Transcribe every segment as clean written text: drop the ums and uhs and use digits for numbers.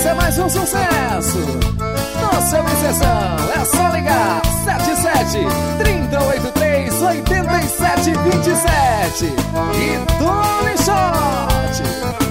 é mais um sucesso no seu exceção. É só ligar 77-3083-8727 e tome shot.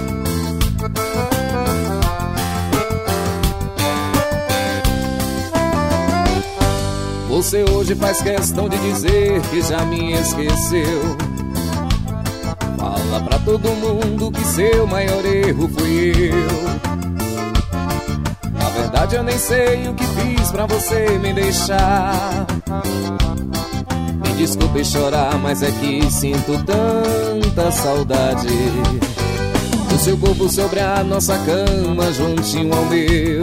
Você hoje faz questão de dizer que já me esqueceu. Fala pra todo mundo que seu maior erro fui eu. Na verdade eu nem sei o que fiz pra você me deixar. Me desculpe chorar, mas é que sinto tanta saudade do seu corpo sobre a nossa cama, juntinho ao meu.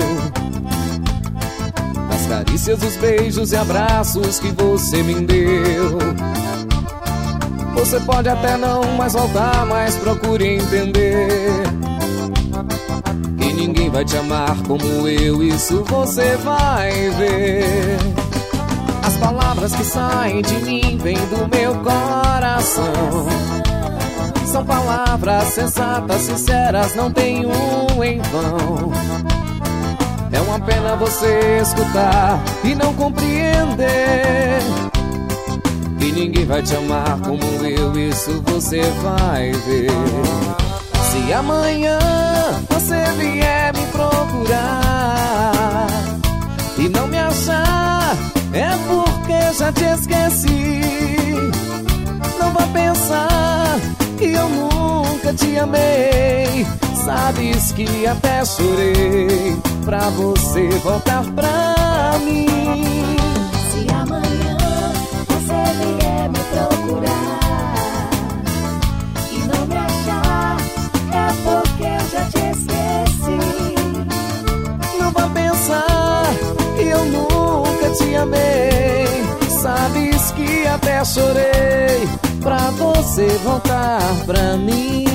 Das carícias, os beijos e abraços que você me deu. Você pode até não mais voltar, mas procure entender que ninguém vai te amar como eu, isso você vai ver. As palavras que saem de mim vêm do meu coração. São palavras sensatas, sinceras, não tem um em vão. É uma pena você escutar e não compreender que ninguém vai te amar como eu, isso você vai ver. Se amanhã você vier me procurar e não me achar, é porque já te esqueci. Não vá pensar que eu nunca te amei. Sabes que até chorei pra você voltar pra mim. Se amanhã você vier me procurar e não me achar, é porque eu já te esqueci. Não vá pensar que eu nunca te amei. Sabes que até chorei pra você voltar pra mim.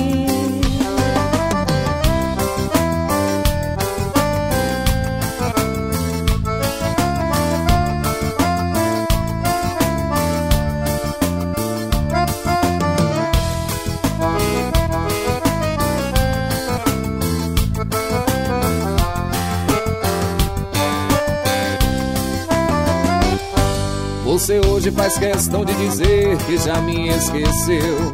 Você hoje faz questão de dizer que já me esqueceu.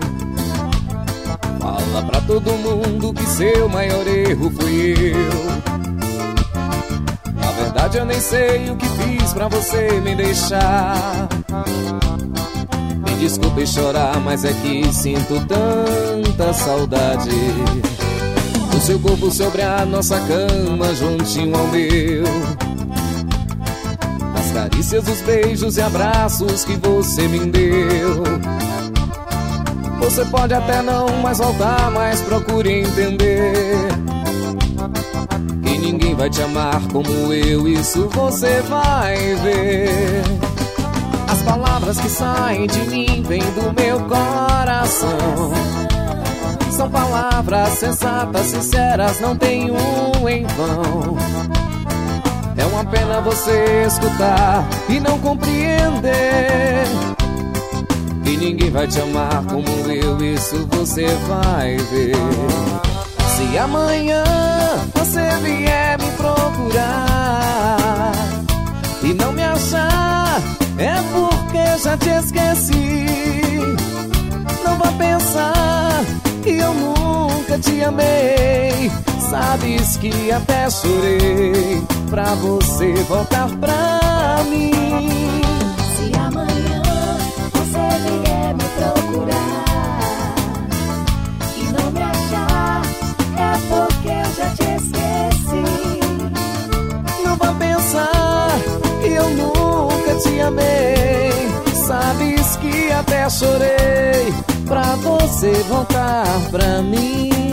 Fala pra todo mundo que seu maior erro fui eu. Na verdade eu nem sei o que fiz pra você me deixar. Me desculpe chorar, mas é que sinto tanta saudade do seu corpo sobre a nossa cama, juntinho ao meu. Carícias, os beijos e abraços que você me deu. Você pode até não mais voltar, mas procure entender que ninguém vai te amar como eu, isso você vai ver. As palavras que saem de mim vêm do meu coração. São palavras sensatas, sinceras, não tem um em vão. É uma pena você escutar e não compreender que ninguém vai te amar como eu, isso você vai ver. Se amanhã você vier me procurar e não me achar, é porque já te esqueci. Não vá pensar que eu nunca te amei. Sabes que até chorei pra você voltar pra mim. Se amanhã você vier me procurar e não me achar, é porque eu já te esqueci. Não vá pensar que eu nunca te amei. Sabes que até chorei pra você voltar pra mim.